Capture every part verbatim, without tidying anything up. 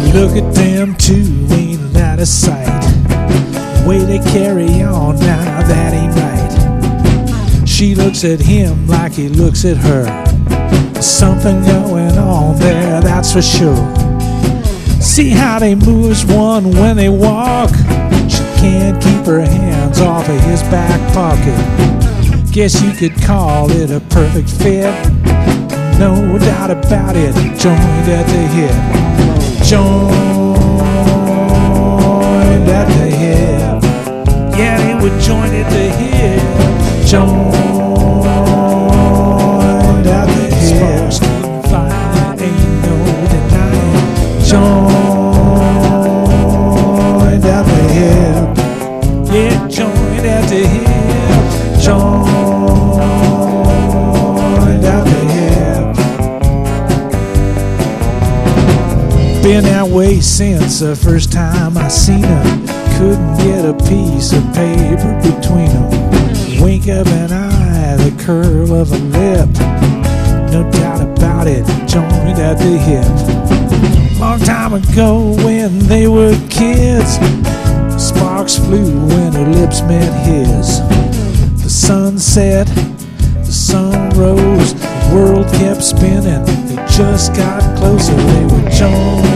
Look at them two, ain't that a sight? Way they carry on, now that ain't right. She looks at him like he looks at her. There's something going on there, that's for sure. See how they move as one when they walk. She can't keep her hands off of his back pocket. Guess you could call it a perfect fit. No doubt about it, joined at the hip. Joined at the hip. Yeah, they were joined at the hip. Joined at the hip. Sparks keep flying, ain't no denying. Joined at the hip. Yeah, joined at the hip. Joined at the hip. Been that way since the first time I seen her. Couldn't get a piece of paper between them. Wink of an eye, the curve of a lip. No doubt about it, joined at the hip. Long time ago when they were kids, sparks flew when her lips met his. The sun set, the sun rose, the world kept spinning. They just got closer, they were joined.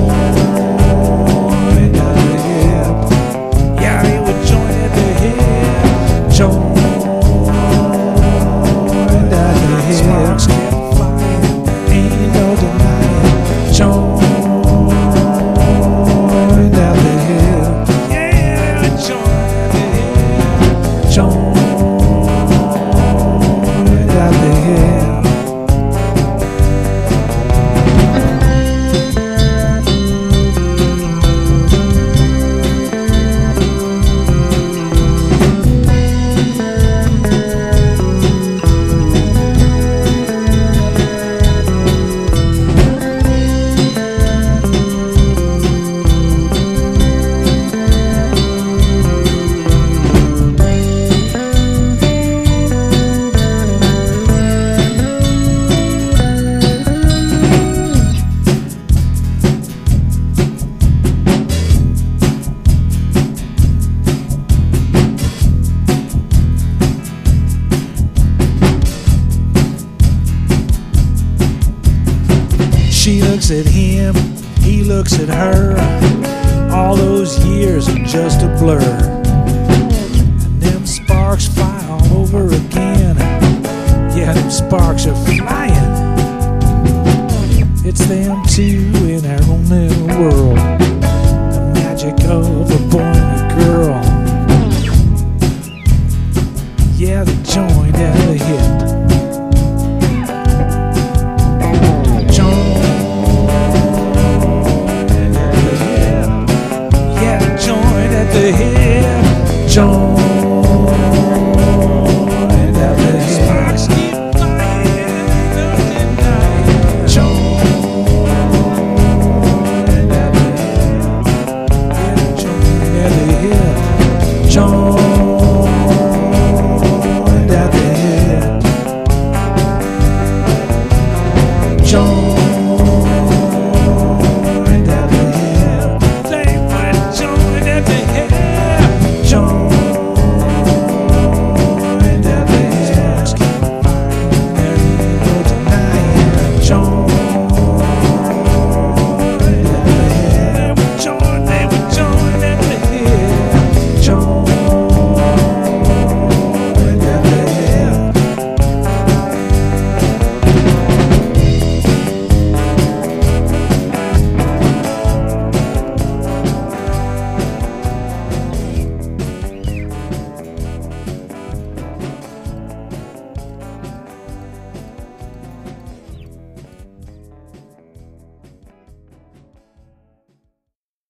She looks at him, he looks at her. All those years are just a blur. And them sparks fly all over again. Yeah, them sparks are flying. It's them two in their own little world. The magic of a boy